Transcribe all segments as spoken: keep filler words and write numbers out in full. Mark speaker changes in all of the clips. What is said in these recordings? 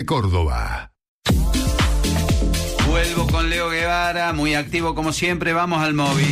Speaker 1: Córdoba.
Speaker 2: Vuelvo con Leo Guevara, muy activo como siempre. Vamos al móvil.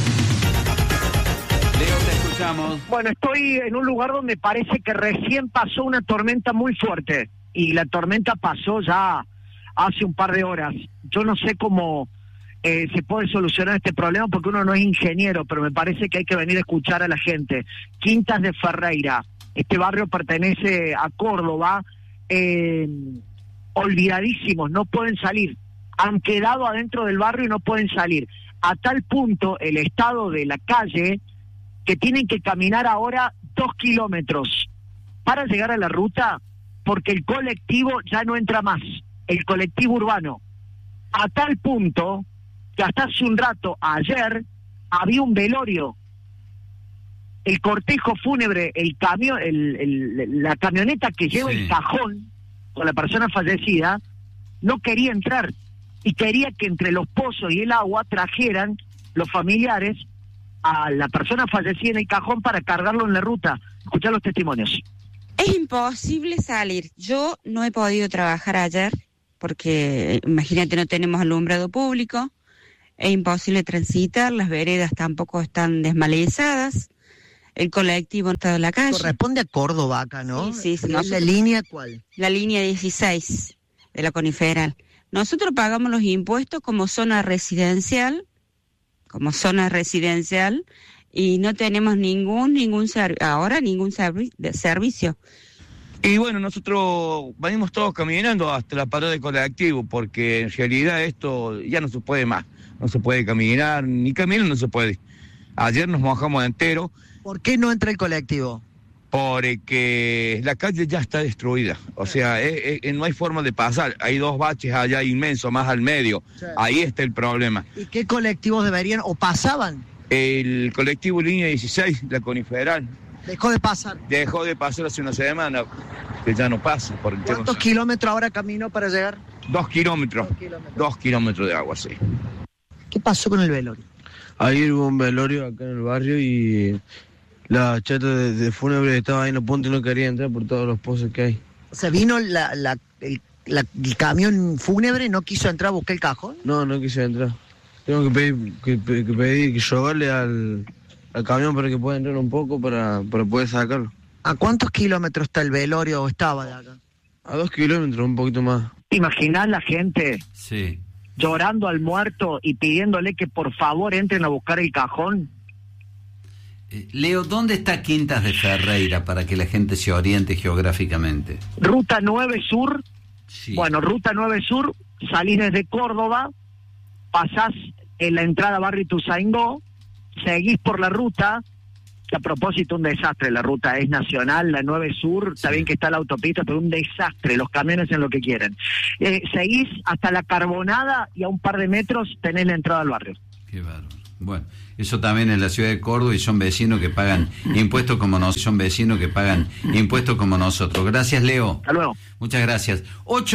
Speaker 2: Leo, te escuchamos.
Speaker 3: Bueno, estoy en un lugar donde parece que recién pasó una tormenta muy fuerte. Y la tormenta pasó ya hace un par de horas. Yo no sé cómo eh, se puede solucionar este problema porque uno no es ingeniero, pero me parece que hay que venir a escuchar a la gente. Quintas de Ferreira. Este barrio pertenece a Córdoba. Eh, olvidadísimos, no pueden salir. Han quedado adentro del barrio y no pueden salir. A tal punto el estado de la calle que tienen que caminar ahora dos kilómetros para llegar a la ruta porque el colectivo ya no entra más, el colectivo urbano. A tal punto que hasta hace un rato, ayer, había un velorio. El cortejo fúnebre, el camión, el, el, la camioneta que lleva sí. el cajón con la persona fallecida, no quería entrar y quería que entre los pozos y el agua trajeran los familiares a la persona fallecida en el cajón para cargarlo en la ruta. Escuchar los testimonios.
Speaker 4: Es imposible salir. Yo no he podido trabajar ayer porque, imagínate, no tenemos alumbrado público. Es imposible transitar, las veredas tampoco están desmalezadas. El colectivo está en la calle.
Speaker 5: Corresponde a Córdoba acá, ¿no?
Speaker 4: Sí, sí. sí.
Speaker 5: ¿La, la línea cuál?
Speaker 4: La línea dieciséis de la Coniferal. Nosotros pagamos los impuestos como zona residencial, como zona residencial, y no tenemos ningún, ningún serv- ahora ningún servi- de servicio.
Speaker 6: Y bueno, nosotros venimos todos caminando hasta la parada de colectivo, porque en realidad esto ya no se puede más. No se puede caminar, ni caminar no se puede. Ayer nos mojamos entero.
Speaker 5: ¿Por qué no entra el colectivo?
Speaker 6: Porque la calle ya está destruida, o sea, es, es, no hay forma de pasar, hay dos baches allá inmensos, más al medio, sí. Ahí está el problema.
Speaker 5: ¿Y qué colectivos deberían o pasaban?
Speaker 6: El colectivo Línea dieciséis, la Coniferal.
Speaker 5: ¿Dejó de pasar?
Speaker 6: Dejó de pasar hace una semana, que ya no pasa. Por el
Speaker 5: ¿Cuántos
Speaker 6: tema?
Speaker 5: kilómetros ahora caminó para llegar?
Speaker 6: Dos kilómetros, dos kilómetros, dos kilómetros de agua, sí.
Speaker 5: ¿Qué pasó con el velorio?
Speaker 7: Ayer hubo un velorio acá en el barrio y la chata de, de fúnebre estaba ahí en la punta y no quería entrar por todos los pozos que hay.
Speaker 5: O sea, vino la, la, el, la, el camión fúnebre, ¿no quiso entrar a buscar el cajón?
Speaker 7: No, no quise entrar. Tengo que pedir, que, que pedir, que rogarle al, al camión para que pueda entrar un poco para, para poder sacarlo.
Speaker 5: ¿A cuántos kilómetros está el velorio o estaba de acá?
Speaker 7: A dos kilómetros, un poquito más.
Speaker 3: ¿Te imaginás la gente
Speaker 2: sí.
Speaker 3: llorando al muerto y pidiéndole que por favor entren a buscar el cajón?
Speaker 2: Eh, Leo, ¿dónde está Quintas de Ferreira para que la gente se oriente geográficamente?
Speaker 3: Ruta nueve Sur.
Speaker 2: Sí.
Speaker 3: Bueno, Ruta nueve Sur, salís desde Córdoba, pasás en la entrada a Barrio Ituzaingó, seguís por la ruta, que a propósito un desastre, la ruta es nacional, la nueve Sur, sí. Está bien que está la autopista, pero un desastre, los camiones en lo que quieren. Eh, seguís hasta la Carbonada y a un par de metros tenés la entrada al barrio.
Speaker 2: Qué bárbaro. Bueno, eso también en la ciudad de Córdoba y son vecinos que pagan impuestos como nosotros, son vecinos que pagan impuestos como nosotros. Gracias, Leo.
Speaker 3: Hasta luego.
Speaker 2: Muchas gracias. Ocho